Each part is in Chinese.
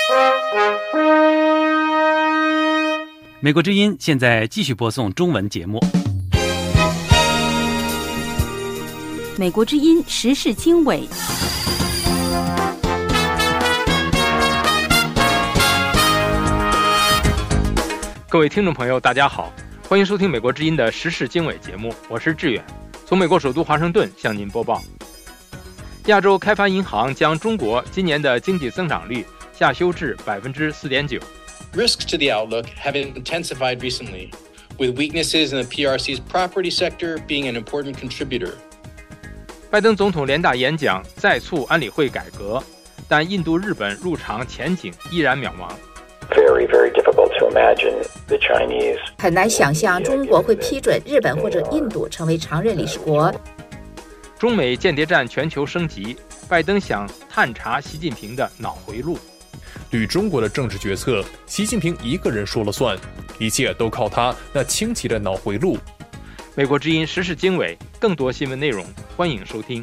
美国之音现在继续播送中文节目。 美国之音时事经纬。 各位听众朋友大家好，欢迎收听美国之音的时事经纬节目，我是志远，从美国首都华盛顿向您播报。亚洲开发银行将中国今年的经济增长率下修至 4.9%。 Risks to the outlook have intensified recently, with weaknesses in the PRC's property sector being an important contributor. 拜登总统联大演讲再促安理会改革，但印度、日本入场前景依然渺茫。 Very difficult to imagine the Chinese. 很难想象中国会批准日本或者印度成为常任理事国。 中美间谍战全球升级，拜登想探查习近平的脑回路。 对中国的政治决策，习近平一个人说了算，一切都靠他那清奇的脑回路。 美国之音时事经纬，更多新闻内容，欢迎收听。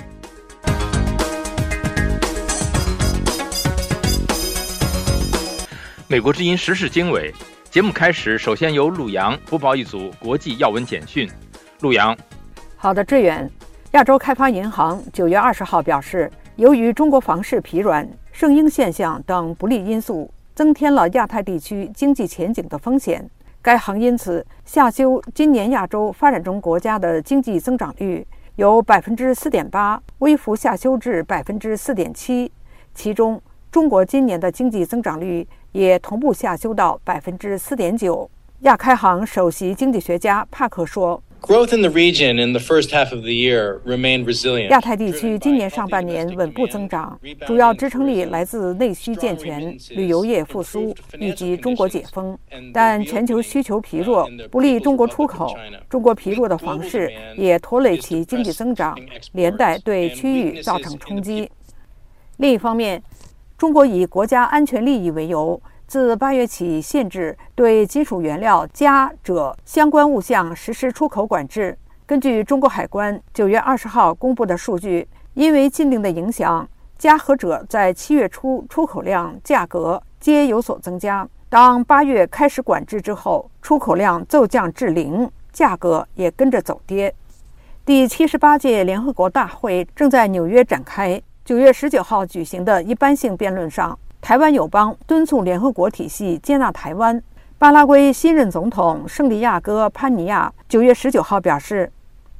美国之音时事经纬节目开始，首先由陆阳播报一组国际要闻简讯。陆阳。 好的，志远。亚洲开发银行9月20号表示，由于中国房市疲软、圣婴现象等不利因素，增添了亚太地区经济前景的风险。该行因此下修今年亚洲发展中国家的经济增长率，由 4.8% 微幅下修至 4.7%， 其中中国今年的经济增长率也同步下修到 4.9%。 亚开行首席经济学家帕克说 ，Growth in the region in the first half of the year remained resilient. 亚太地区今年上半年稳步增长，主要支撑力来自内需健全、旅游业复苏以及中国解封。但全球需求疲弱，不利中国出口，中国疲弱的房市也拖累其经济增长，连带对区域造成冲击。另一方面，中国以国家安全利益为由，自8月起限制对金属原料镓、锗相关物项实施出口管制。根据中国海关9月20号公布的数据，因为禁令的影响，镓和锗在7月初出口量、价格皆有所增加。当8月开始管制之后，出口量骤降至0，价格也跟着走跌。第78届联合国大会正在纽约展开。9月19号举行的一般性辩论上，台湾友邦敦促联合国体系接纳台湾。巴拉圭新任总统圣地亚哥·潘尼亚9月19号表示，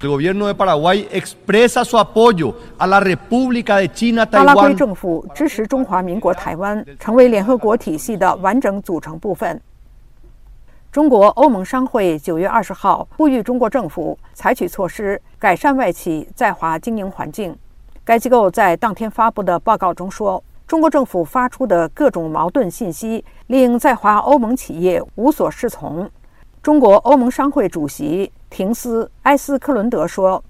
巴拉圭政府支持中华民国台湾成为联合国体系的完整组成部分。中国欧盟商会9月20号呼吁中国政府采取措施改善外企在华经营环境。该机构在当天发布的报告中说，中国政府发出的各种矛盾信息令在华欧盟企业无所适从。中国欧盟商会主席廷斯·埃斯克伦德说，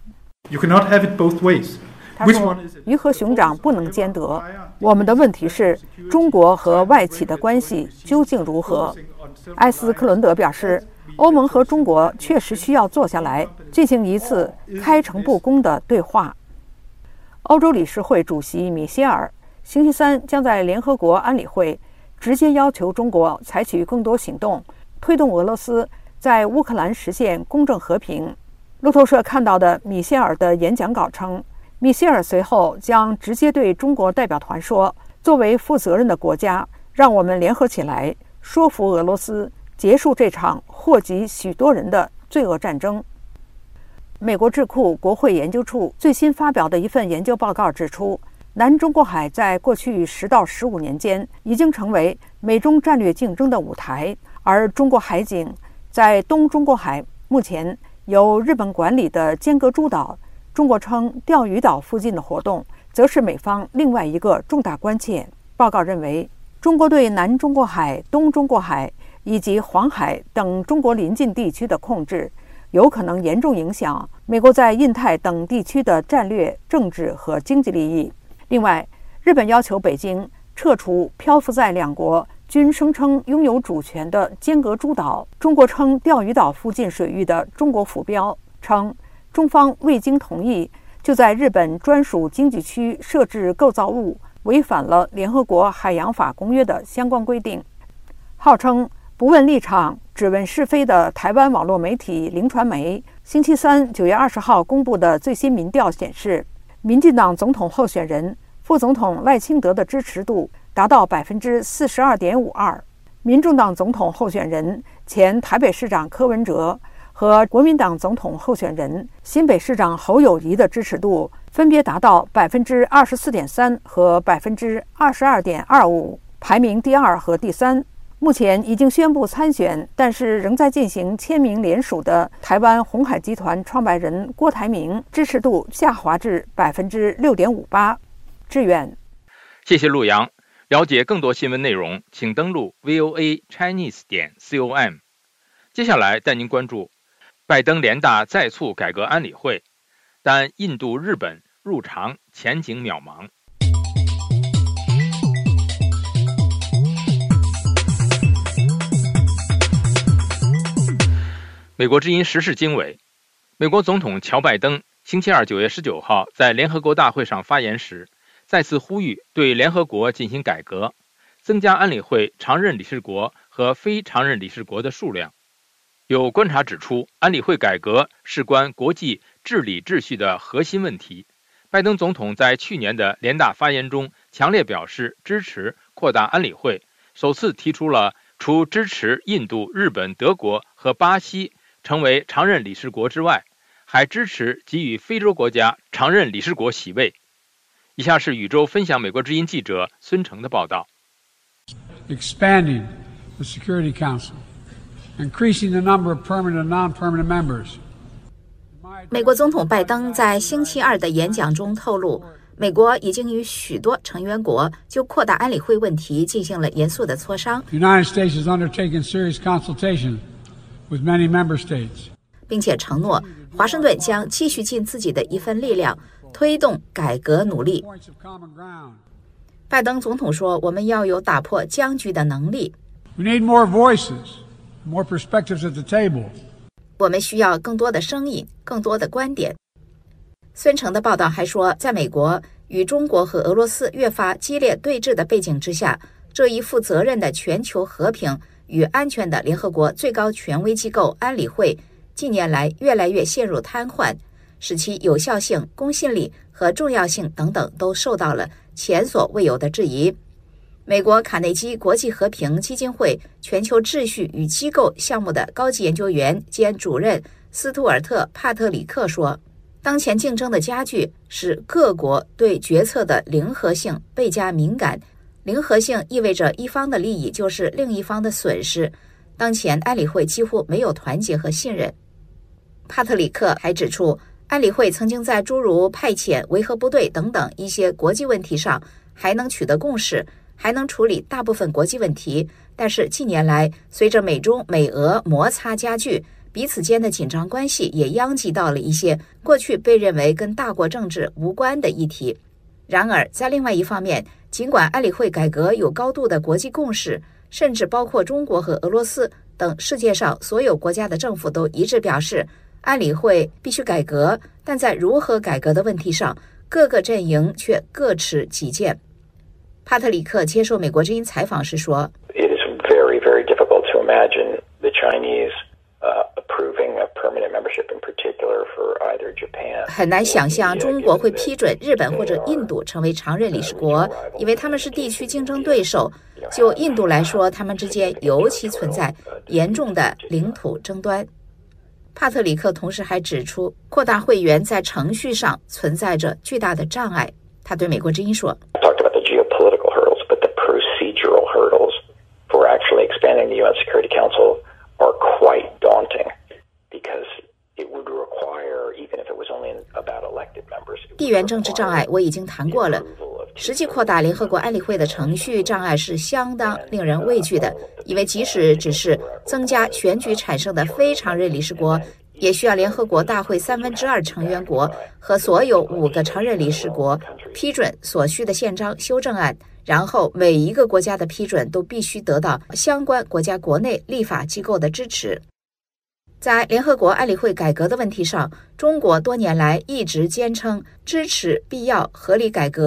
他说，鱼和熊掌不能兼得。我们的问题是，中国和外企的关系究竟如何？埃斯克伦德表示，欧盟和中国确实需要坐下来进行一次开诚布公的对话。欧洲理事会主席米歇尔星期三将在联合国安理会直接要求中国采取更多行动，推动俄罗斯在乌克兰实现公正和平。路透社看到的米歇尔的演讲稿称，米歇尔随后将直接对中国代表团说，作为负责任的国家，让我们联合起来，说服俄罗斯结束这场祸及许多人的罪恶战争。美国智库国会研究处最新发表的一份研究报告指出，南中国海在过去10到15年间已经成为美中战略竞争的舞台，而中国海警在东中国海目前由日本管理的尖阁诸岛，中国称钓鱼岛附近的活动，则是美方另外一个重大关切。报告认为，中国对南中国海、东中国海以及黄海等中国邻近地区的控制，有可能严重影响美国在印太等地区的战略、政治和经济利益。另外，日本要求北京撤除漂浮在两国均声称拥有主权的尖阁诸岛，中国称钓鱼岛附近水域的中国浮标，称中方未经同意就在日本专属经济区设置构造物， 违反了联合国海洋法公约的相关规定。号称不问立场只问是非的台湾网络媒体零传媒星期三9月20号公布的最新民调显示，民进党总统候选人副总统赖清德的支持度达到 42.52%， 民众党总统候选人前台北市长柯文哲和国民党总统候选人新北市长侯友宜的支持度分别达到 24.3% 和 22.25%， 排名第2和第3。目前已经宣布参选，但是仍在进行签名联署的台湾鸿海集团创办人郭台铭支持度下滑至 6.58%。 志远， 谢谢陆阳。了解更多新闻内容，请登录 voachinese.com。 接下来带您关注拜登联大再促改革安理会，但印度、日本入常前景渺茫。美国之音时事经纬，美国总统乔拜登星期二9月19号在联合国大会上发言时，再次呼吁对联合国进行改革，增加安理会常任理事国和非常任理事国的数量。有观察指出，安理会改革事关国际治理秩序的核心问题。拜登总统在去年的联大发言中强烈表示支持扩大安理会，首次提出了除支持印度、日本、德国和巴西成为常任理事国之外，还支持给予非洲国家常任理事国席位。以下是宇宙分享美国之音记者孙成的报道。 Expanding the Security Council, increasing the number of permanent and non-permanent members. 美国总统拜登在星期二的演讲中透露，美国已经与许多成员国就扩大安理会问题进行了严肃的磋商。 The United States has undertaken serious consultation with many member states. 并且承诺华盛顿将继续尽自己的一份力量，推动改革努力。拜登总统说，我们要有打破僵局的能力。 We need more voices, more perspectives at the table. 我们需要更多的声音，更多的观点。孙成的报道还说，在美国与中国和俄罗斯越发激烈对峙的背景之下，这一负责任的全球和平与安全的联合国最高权威机构安理会近年来越来越陷入瘫痪，使其有效性、公信力和重要性等等都受到了前所未有的质疑。美国卡内基国际和平基金会全球秩序与机构项目的高级研究员兼主任斯图尔特·帕特里克说，当前竞争的加剧使各国对决策的零和性倍加敏感，零和性意味着一方的利益就是另一方的损失。当前安理会几乎没有团结和信任。帕特里克还指出，安理会曾经在诸如派遣维和部队等等一些国际问题上还能取得共识，还能处理大部分国际问题，但是近年来随着美中美俄摩擦加剧，彼此间的紧张关系也殃及到了一些过去被认为跟大国政治无关的议题。然而在另外一方面，尽管安理会改革有高度的国际共识，甚至包括中国和俄罗斯等世界上所有国家的政府都一致表示安理会必须改革，但在如何改革的问题上，各个阵营却各持己见。帕特里克接受美国之音采访时说， It is very, very difficult to imagine the Chinese approving of permanent membership in particular for either Japan. 很难想象中国会批准日本或者印度成为常任理事国，因为他们是地区竞争对手。就印度来说，他们之间尤其存在严重的领土争端。帕特里克同时还指出，扩大会员在程序上存在着巨大的障碍。他对美国之音说， Talked about the geopolitical hurdles, but the procedural hurdles for actually expanding the UN Security Council are quite daunting because it would require, even if it was only about elected members. 地缘政治障碍我已经谈过了，实际扩大联合国安理会的程序障碍是相当令人畏惧的，因为即使只是增加选举产生的非常任理事国，也需要联合国大会2/3成员国和所有5个常任理事国批准所需的宪章修正案，然后每一个国家的批准都必须得到相关国家国内立法机构的支持。在联合国安理会改革的问题上，中国多年来一直坚称支持必要合理改革，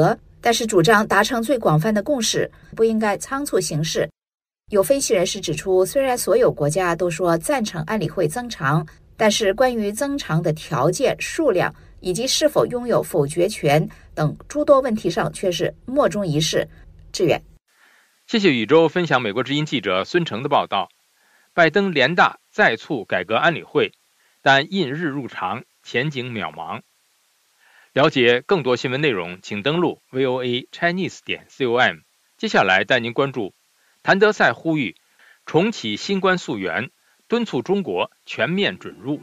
但是主张达成最广泛的共识，不应该仓促行事。有分析人士指出，虽然所有国家都说赞成安理会增长，但是关于增长的条件、数量以及是否拥有否决权等诸多问题上却是莫衷一是。志远， 谢谢宇宙分享美国之音记者孙成的报道。拜登联大再促改革安理会，但因日入长，前景渺茫。了解更多新闻内容，请登录 voachinese.com。接下来带您关注谭德赛呼吁重启新冠溯源，敦促中国全面准入。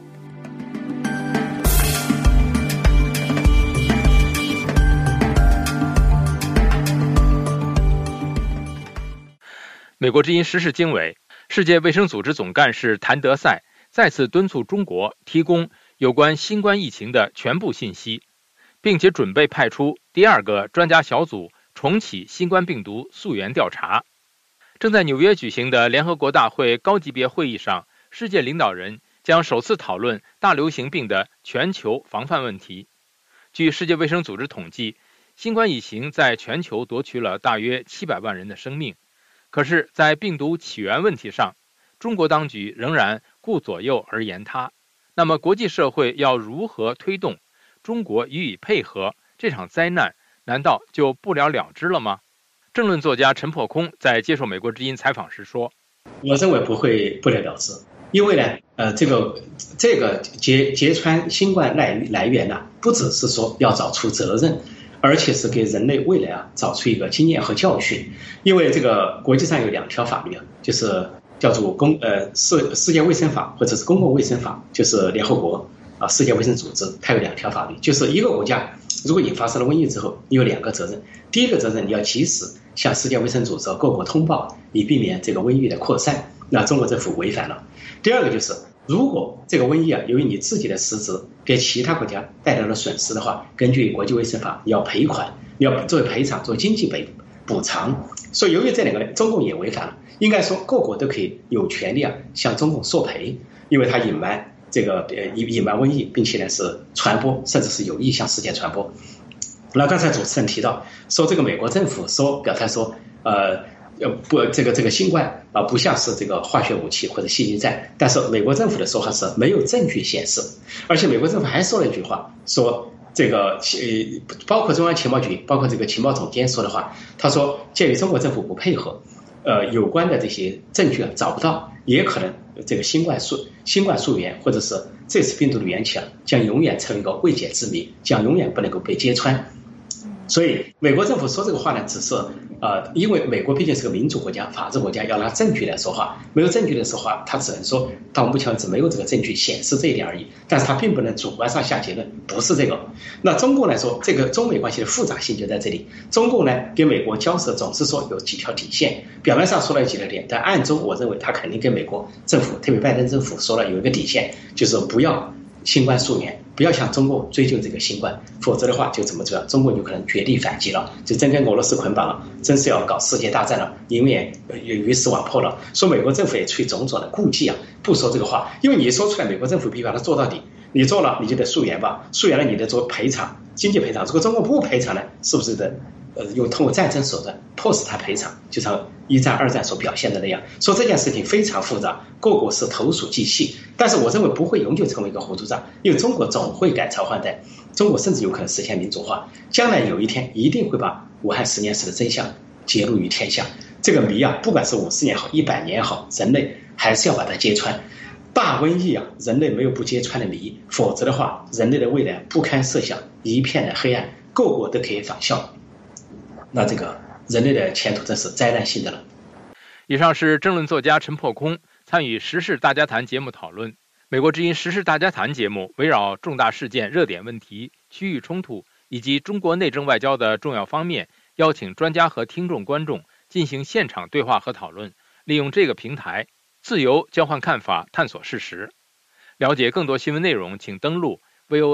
美国之音时事经纬，世界卫生组织总干事谭德赛再次敦促中国提供有关新冠疫情的全部信息，并且准备派出第2个专家小组重启新冠病毒溯源调查。正在纽约举行的联合国大会高级别会议上，世界领导人将首次讨论大流行病的全球防范问题。据世界卫生组织统计，新冠疫情在全球夺去了大约700万人的生命。可是，在病毒起源问题上，中国当局仍然顾左右而言他。那么，国际社会要如何推动中国予以配合？这场灾难难道就不了了之了吗？政论作家陈破空在接受美国之音采访时说：“ 我认为不会不了了之，因为呢，这个揭穿新冠来源呢，不只是说要找出责任。”而且是给人类未来找出一个经验和教训，因为这个国际上有2条法律就是叫做世界卫生法或者是公共卫生法，就是联合国世界卫生组织它有2条法律，就是一个国家如果引发了瘟疫之后，你有2个责任。第一个责任，你要及时向世界卫生组织各国通报，以避免这个瘟疫的扩散，那中国政府违反了。第2个就是，如果这个瘟疫由于你自己的失职给其他国家带来了损失的话，根据国际卫生法，你要赔款，你要作为赔偿，作为经济补偿。所以由于这2个中共也违反了，应该说各国都可以有权利向中共索赔，因为他隐瞒瘟疫，并且呢是传播，甚至是有意向世界传播。那刚才主持人提到说，这个美国政府表态说，这个新冠不像是这个化学武器或者细菌战，但是美国政府的说法是没有证据显示，而且美国政府还说了一句话，说这个包括中央情报局，包括这个情报总监说的话，他说鉴于中国政府不配合，有关的这些证据找不到，也可能这个新冠溯源或者是这次病毒的源起将永远成为一个未解之谜，将永远不能够被揭穿。所以美国政府说这个话呢，只是因为美国毕竟是个民主国家、法治国家，要拿证据来说话。没有证据的说话，他只能说到目前为止没有这个证据显示这一点而已。但是他并不能主观上下结论，不是这个。那中共来说，这个中美关系的复杂性就在这里。中共呢跟美国交涉总是说有几条底线，表面上说了有几条点，但暗中我认为他肯定跟美国政府，特别拜登政府说了有一个底线，就是不要新冠溯源，不要向中共追究这个新冠，否则的话就怎么着，中国就可能绝地反击了，就真跟俄罗斯捆绑了，真是要搞世界大战了，永远鱼死网破了。说美国政府也出于种种的顾忌不说这个话，因为你说出来，美国政府必把它做到底，你做了你就得溯源吧，溯源了你得做赔偿，经济赔偿。如果中国不赔偿呢，是不是得用通过战争手段迫使他赔偿，就像1战2战所表现的那样。说这件事情非常复杂，各国是投鼠忌器，但是我认为不会永久成为一个糊涂账，因为中国总会改朝换代，中国甚至有可能实现民主化，将来有一天一定会把武汉10年时的真相揭露于天下。这个谜不管是50年好100年好，人类还是要把它揭穿。大瘟疫人类没有不揭穿的谜，否则的话，人类的未来不堪设想，一片的黑暗，各国都可以仿效。那这个人类的前途真是灾难性的了。 以上是政论作家陈破空参与时事大家谈节目讨论。美国之音时事大家谈节目围绕重大事件、热点问题、区域冲突以及中国内政外交的重要方面，邀请专家和听众观众进行现场对话和讨论，利用这个平台自由交换看法，探索事实。了解更多新闻内容，请登录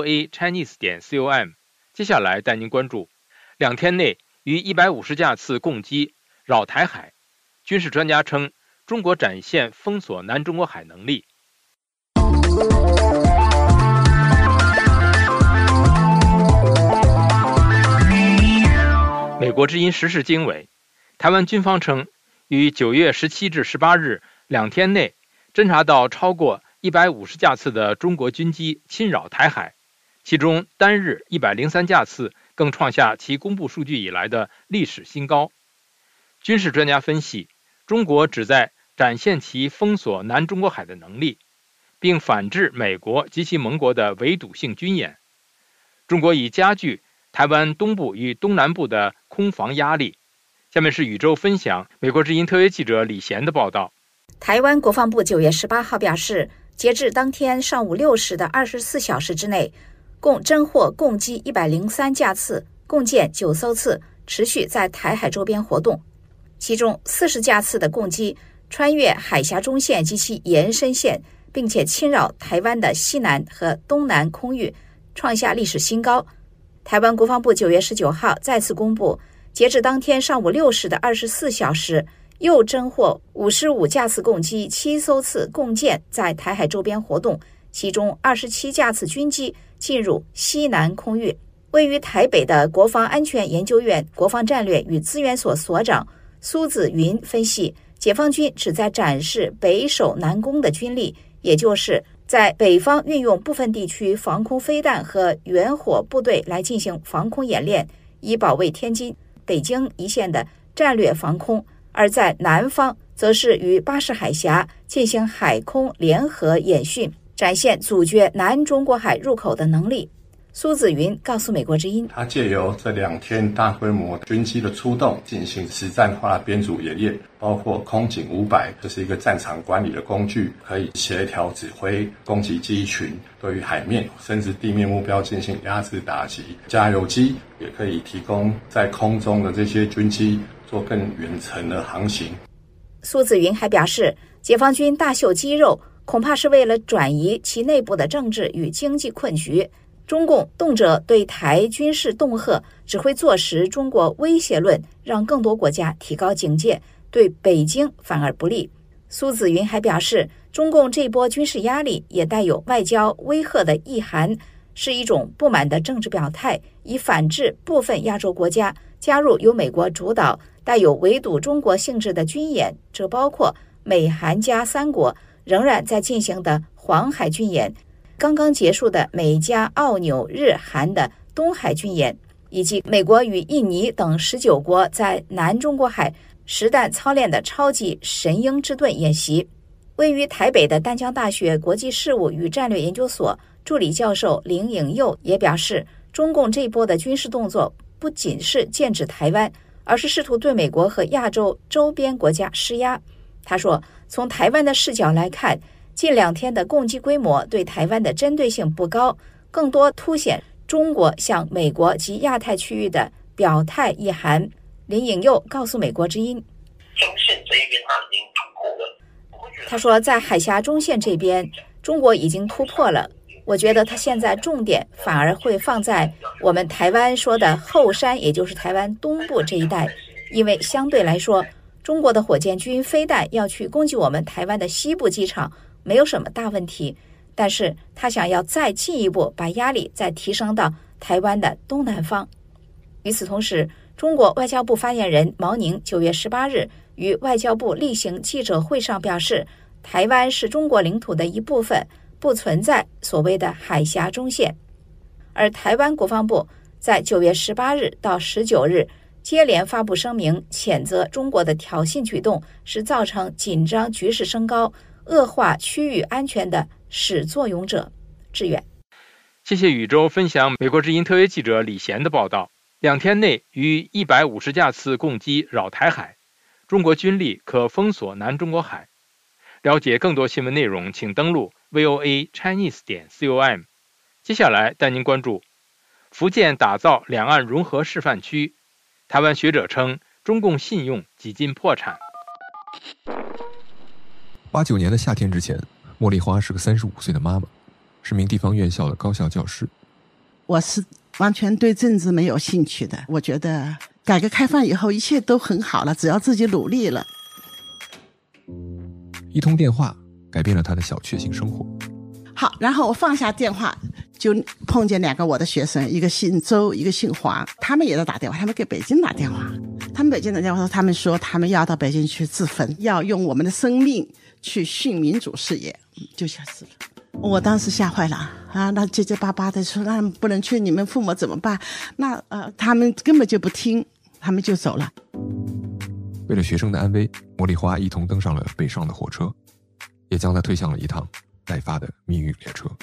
voachinese.com。 接下来带您关注2天内逾150架次共机扰台海，军事专家称中国展现封锁南中国海能力。美国之音时事经纬，台湾军方称，于9月17至18日2天内侦察到超过150架次的中国军机侵扰台海，其中单日103架次更创下其公布数据以来的历史新高。军事专家分析，中国旨在展现其封锁南中国海的能力，并反制美国及其盟国的围堵性军演。中国已加剧台湾东部与东南部的空防压力。下面是宇宙分享美国之音特约记者李贤的报道。 台湾国防部9月18号表示，截至当天上午6时的24小时之内，共侦获共机103架次，共舰9艘次，持续在台海周边活动。其中40架次的共机穿越海峡中线及其延伸线，并且侵扰台湾的西南和东南空域，创下历史新高。台湾国防部9月19号再次公布，截至当天上午6时的24小时，又侦获55架次共机7艘次共舰在台海周边活动，其中27架次军机进入西南空域。位于台北的国防安全研究院国防战略与资源所所长苏子云分析，解放军旨在展示北守南攻的军力，也就是在北方运用部分地区防空飞弹和远火部队来进行防空演练，以保卫天津、北京一线的战略防空；而在南方则是于巴士海峡进行海空联合演训，展现阻绝南中国海入口的能力。苏子云告诉美国之音， 他借由这2天大规模军机的出动，进行实战化编组演练，包括空警500，这是一个战场管理的工具，可以协调指挥攻击机群对于海面甚至地面目标进行压制打击。加油机也可以提供在空中的这些军机做更远程的航行。 苏子云还表示，解放军大秀肌肉，恐怕是为了转移其内部的政治与经济困局。中共动辄对台军事恫吓，只会坐实中国威胁论，让更多国家提高警戒，对北京反而不利。苏子云还表示，中共这波军事压力也带有外交威吓的意涵，是一种不满的政治表态，以反制部分亚洲国家加入由美国主导、带有围堵中国性质的军演，这包括美韩加3国仍然在进行的黄海军演，刚刚结束的美加澳纽日韩的东海军演，以及美国与印尼等19国在南中国海实弹操练的超级神鹰之盾演习。位于台北的淡江大学国际事务与战略研究所助理教授林颖佑也表示，中共这一波的军事动作不仅是剑指台湾，而是试图对美国和亚洲周边国家施压。他说，从台湾的视角来看，近2天的攻击规模对台湾的针对性不高，更多凸显中国向美国及亚太区域的表态意涵。林颖佑告诉美国之音， 中线这一边他已经突破了。 他说，在海峡中线这边，中国已经突破了。我觉得他现在重点反而会放在我们台湾说的后山，也就是台湾东部这一带，因为相对来说，中国的火箭军飞弹要去攻击我们台湾的西部机场没有什么大问题，但是他想要再进一步把压力再提升到台湾的东南方。与此同时，中国外交部发言人毛宁9月18日于外交部例行记者会上表示，台湾是中国领土的一部分，不存在所谓的海峡中线。而台湾国防部在9月18日到19日接连发布声明，谴责中国的挑衅举动是造成紧张局势升高、恶化区域安全的始作俑者。志远， 谢谢宇宙分享美国之音特约记者李贤的报道。2天内逾150架次共机扰台海，中国军力可封锁南中国海。了解更多新闻内容，请登录 voachinese.com。接下来带您关注福建打造两岸融合示范区，台湾学者称中共信用几近破产。 89年的夏天之前，茉莉花是个35岁的妈妈，是名地方院校的高校教师。 我是完全对政治没有兴趣的，我觉得改革开放以后一切都很好了，只要自己努力了。 一通电话改变了他的小确幸生活。 好，然后我放下电话， 就碰见2个我的学生，一个姓周，一个姓黄，他们也在打电话，他们给北京打电话，他们北京打电话说，他们说他们要到北京去自焚，要用我们的生命去殉民主事业，就下死了。我当时吓坏了啊！那结结巴巴的说，那不能去，你们父母怎么办？那他们根本就不听，他们就走了。 为了学生的安危，茉莉花一同登上了北上的火车，也将他推向了一趟待发的命运列车。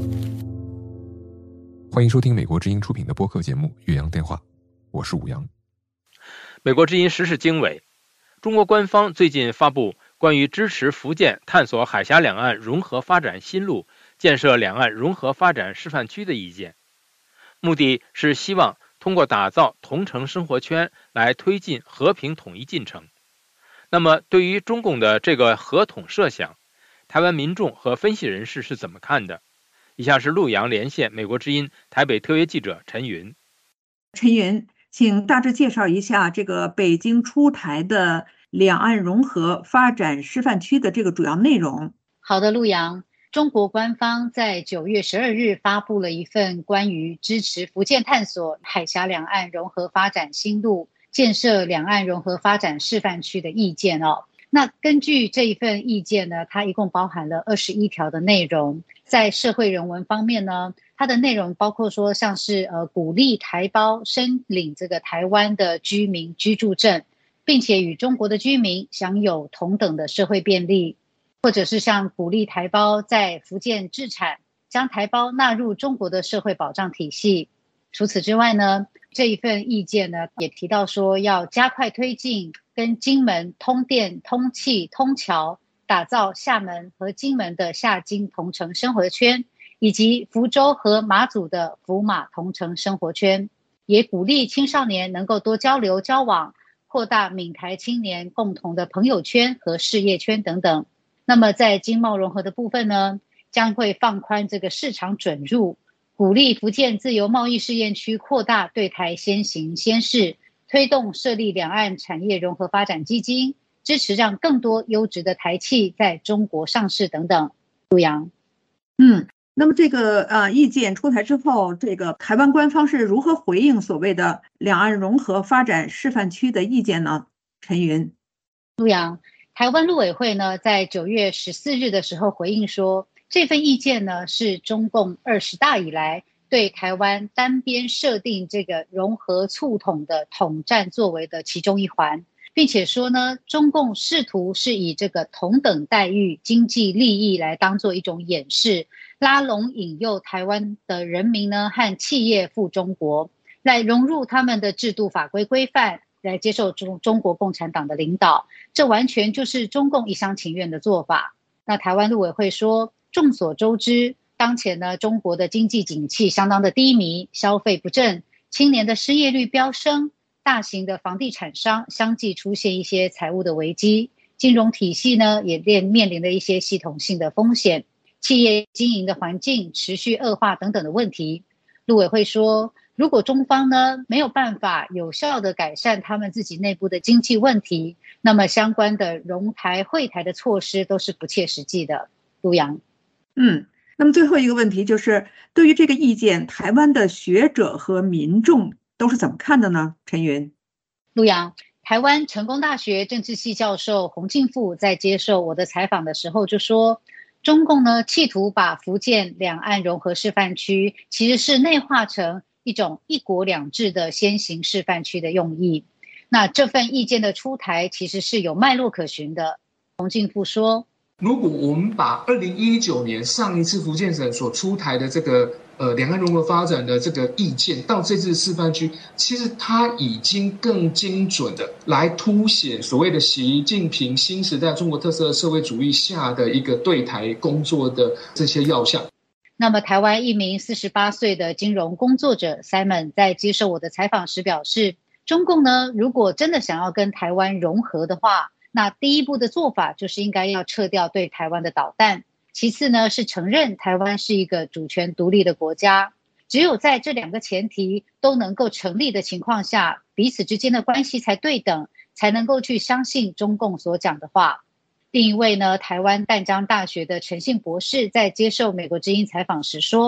欢迎收听美国之音出品的播客节目《岳阳电话》，我是武阳。 美国之音时事经纬，中国官方最近发布关于支持福建探索海峡两岸融合发展新路，建设两岸融合发展示范区的意见，目的是希望通过打造同城生活圈来推进和平统一进程。那么对于中共的这个和统设想，台湾民众和分析人士是怎么看的？以下是陆阳连线美国之音台北特约记者陈云。 陈云，请大致介绍一下这个北京出台的两岸融合发展示范区的这个主要内容。 好的，陆阳，中国官方在9月12日发布了一份关于支持福建探索海峡两岸融合发展新路，建设两岸融合发展示范区的意见哦。那根据这一份意见呢，它一共包含了21条的内容。在社会人文方面呢，它的内容包括说像是鼓励台胞申领这个台湾的居民居住证，并且与中国的居民享有同等的社会便利，或者是像鼓励台胞在福建置产，将台胞纳入中国的社会保障体系。除此之外呢，这一份意见呢也提到说，要加快推进跟金门通电、通气、通桥，打造厦门和金门的厦金同城生活圈，以及福州和马祖的福马同城生活圈，也鼓励青少年能够多交流交往，扩大闽台青年共同的朋友圈和事业圈等等。那么在经贸融合的部分呢，将会放宽这个市场准入，鼓励福建自由贸易试验区扩大对台先行先试，推动设立两岸产业融合发展基金，支持让更多优质的台企在中国上市等等。陆阳， 那么这个意见出台之后，这个台湾官方是如何回应所谓的两岸融合发展示范区的意见呢？陈云。 陆阳，台湾陆委会呢在9月14日的时候回应说，这份意见呢是中共20大以来对台湾单边设定这个融合促统的统战作为的其中一环，并且说呢，中共试图是以这个同等待遇、经济利益来当做一种掩饰，拉拢引诱台湾的人民呢和企业赴中国，来融入他们的制度法规规范，来接受中国共产党的领导。这完全就是中共一厢情愿的做法。那台湾陆委会说，众所周知，当前呢中国的经济景气相当的低迷，消费不振，青年的失业率飙升，大型的房地产商相继出现一些财务的危机，金融体系呢也面临了一些系统性的风险，企业经营的环境持续恶化等等的问题。陆委会说，如果中方呢没有办法有效的改善他们自己内部的经济问题，那么相关的融台会台的措施都是不切实际的。陆阳。 那么最后一个问题就是，对于这个意见，台湾的学者和民众都是怎么看的呢？陈云。 陆阳，台湾成功大学政治系教授洪敬富在接受我的采访的时候就说，中共呢企图把福建两岸融合示范区其实是内化成一种一国两制的先行示范区的用意。那这份意见的出台其实是有脉络可循的。洪敬富说， 如果我们把2019年上一次福建省所出台的这个两岸融合发展的这个意见到这次示范区，其实它已经更精准的来凸显所谓的习近平新时代中国特色社会主义下的一个对台工作的这些要项。 那么台湾一名48岁的金融工作者 Simon 在接受我的采访时表示，中共呢如果真的想要跟台湾融合的话，那第一步的做法就是应该要撤掉对台湾的导弹，其次呢是承认台湾是一个主权独立的国家。只有在这两个前提都能够成立的情况下，彼此之间的关系才对等，才能够去相信中共所讲的话。另一位呢，台湾淡江大学的陈信博士在接受美国之音采访时说，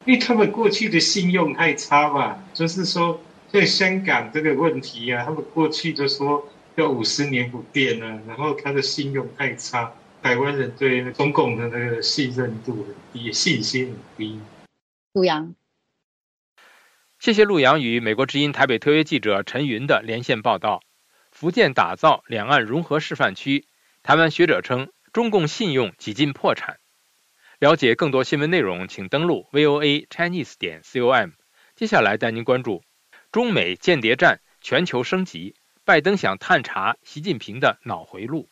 因为他们过去的信用太差嘛，就是说在香港这个问题啊，他们过去就说要50年不变啊，然后他的信用太差，台湾人对中共的那个信任度很低，信心很低。 陆洋， 谢谢陆洋与美国之音台北特约记者陈云的连线报道。福建打造两岸融合示范区，台湾学者称中共信用几近破产。了解更多新闻内容，请登录 voachinese.com。接下来带您关注中美间谍战全球升级，拜登想探查习近平的脑回路。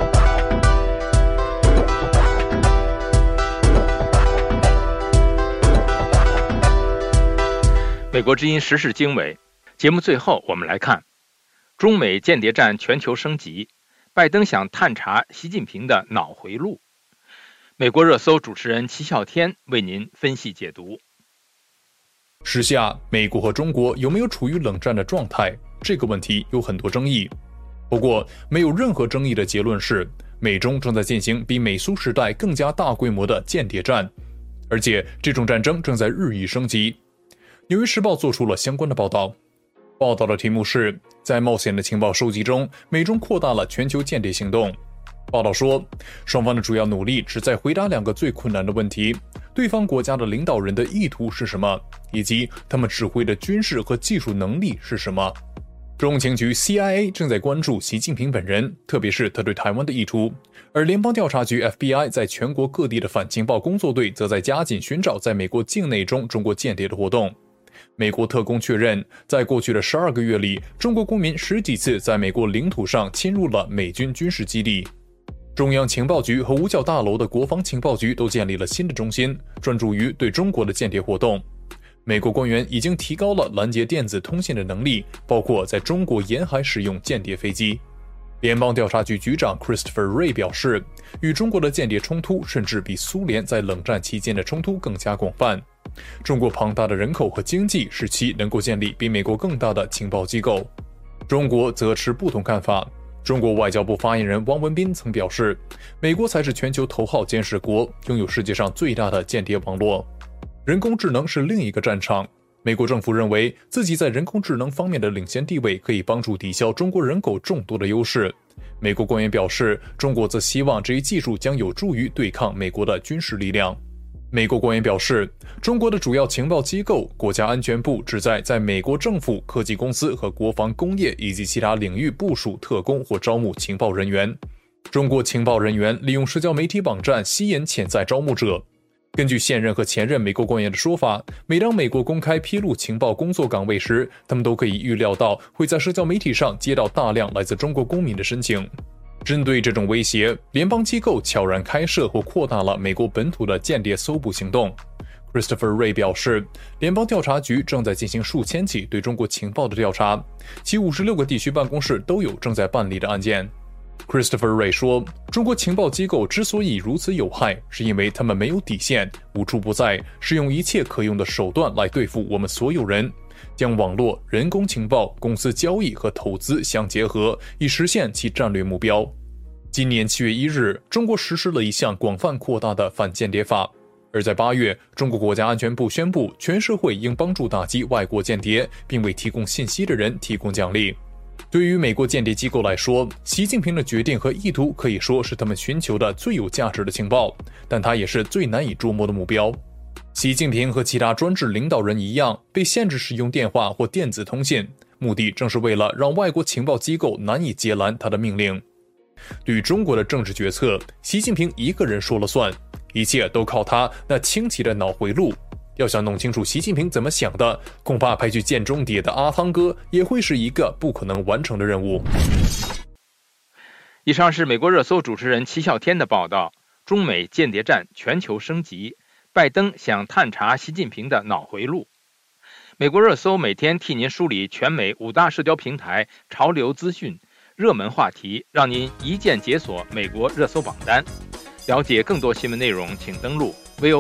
美国之音时事经纬节目最后，我们来看中美间谍战全球升级，拜登想探查习近平的脑回路。美国热搜主持人齐啸天为您分析解读。 时下，美国和中国有没有处于冷战的状态？这个问题有很多争议。不过，没有任何争议的结论是，美中正在进行比美苏时代更加大规模的间谍战，而且这种战争正在日益升级。纽约时报做出了相关的报道，报道的题目是在冒险的情报收集中，美中扩大了全球间谍行动。报道说，双方的主要努力旨在回答2个最困难的问题：对方国家的领导人的意图是什么，以及他们指挥的军事和技术能力是什么。中情局 CIA 正在关注习近平本人，特别是他对台湾的意图，而联邦调查局 FBI 在全国各地的反情报工作队则在加紧寻找在美国境内中中国间谍的活动。美国特工确认，在过去的12个月里，中国公民10几次在美国领土上侵入了美军军事基地。中央情报局和五角大楼的国防情报局都建立了新的中心，专注于对中国的间谍活动。美国官员已经提高了拦截电子通信的能力，包括在中国沿海使用间谍飞机。联邦调查局局长 Christopher Wray 表示，与中国的间谍冲突甚至比苏联在冷战期间的冲突更加广泛。中国庞大的人口和经济使其能够建立比美国更大的情报机构。中国则持不同看法。中国外交部发言人汪文斌曾表示，美国才是全球头号监视国，拥有世界上最大的间谍网络。人工智能是另一个战场。美国政府认为自己在人工智能方面的领先地位可以帮助抵消中国人口众多的优势。美国官员表示，中国则希望这一技术将有助于对抗美国的军事力量。美国官员表示，中国的主要情报机构国家安全部旨在美国政府、科技公司和国防工业以及其他领域部署特工或招募情报人员。中国情报人员利用社交媒体网站吸引潜在招募者。根据现任和前任美国官员的说法，每当美国公开披露情报工作岗位时，他们都可以预料到会在社交媒体上接到大量来自中国公民的申请。针对这种威胁，联邦机构悄然开设或扩大了美国本土的间谍搜捕行动。Christopher Wray 表示，联邦调查局正在进行数千起对中国情报的调查，其56个地区办公室都有正在办理的案件。Christopher Wray 说，中国情报机构之所以如此有害，是因为他们没有底线，无处不在，使用一切可用的手段来对付我们所有人，将网络、人工情报、公司交易和投资相结合，以实现其战略目标。今年7月1日，中国实施了一项广泛扩大的反间谍法，而在8月，中国国家安全部宣布，全社会应帮助打击外国间谍，并为提供信息的人提供奖励。对于美国间谍机构来说，习近平的决定和意图可以说是他们寻求的最有价值的情报，但它也是最难以捉摸的目标。习近平和其他专制领导人一样，被限制使用电话或电子通信，目的正是为了让外国情报机构难以截拦他的命令。对于中国的政治决策，习近平一个人说了算，一切都靠他那清奇的脑回路。要想弄清楚习近平怎么想的，恐怕派去见中谍的阿汤哥也会是一个不可能完成的任务。 以上是美国热搜主持人齐啸天的报道：中美间谍战全球升级，拜登想探查习近平的脑回路。美国热搜每天替您梳理全美5大社交平台潮流资讯、热门话题，让您一键解锁美国热搜榜单。了解更多新闻内容，请登录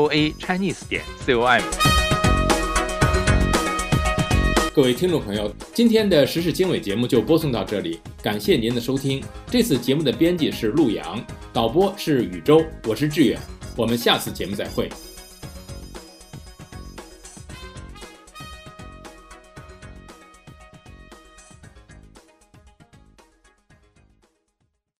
voachinese.com。各位听众朋友，今天的时事经纬节目就播送到这里，感谢您的收听。这次节目的编辑是陆阳，导播是宇宙，我是志远，我们下次节目再会。